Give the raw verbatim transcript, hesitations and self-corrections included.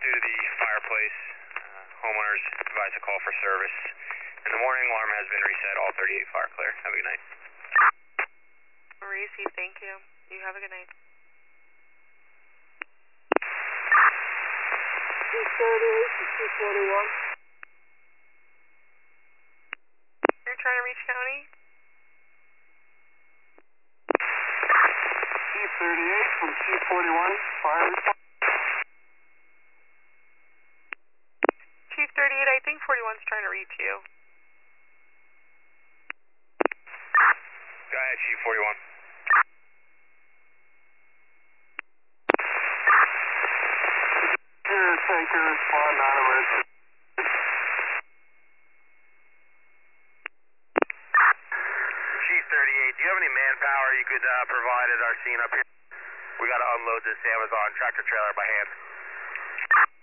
due to the fireplace. Uh, homeowners advised to call for service. In the morning, alarm has been reset. All thirty-eight fire clear. Have a good night. Maurice, thank you. You have a good night. two thirty-eight to two forty-one. You're trying to reach county? Chief thirty-eight from Chief forty-one, fire report. Chief thirty-eight, I think forty-one's trying to reach you. Go ahead, Chief forty-one. Caretaker, respond non-emergency. Chief thirty-eight, do you have any manpower you could uh, provide at our scene up here? We got to unload this Amazon tractor trailer by hand.